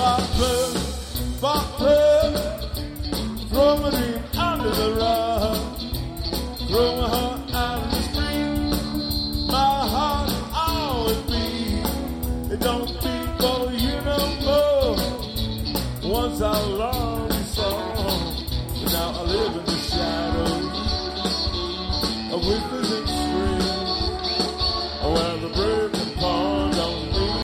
Spark plug, throw my dream under the rug, throw my heart out of the street. My heart always beats. It don't beat for you no more. Once I lost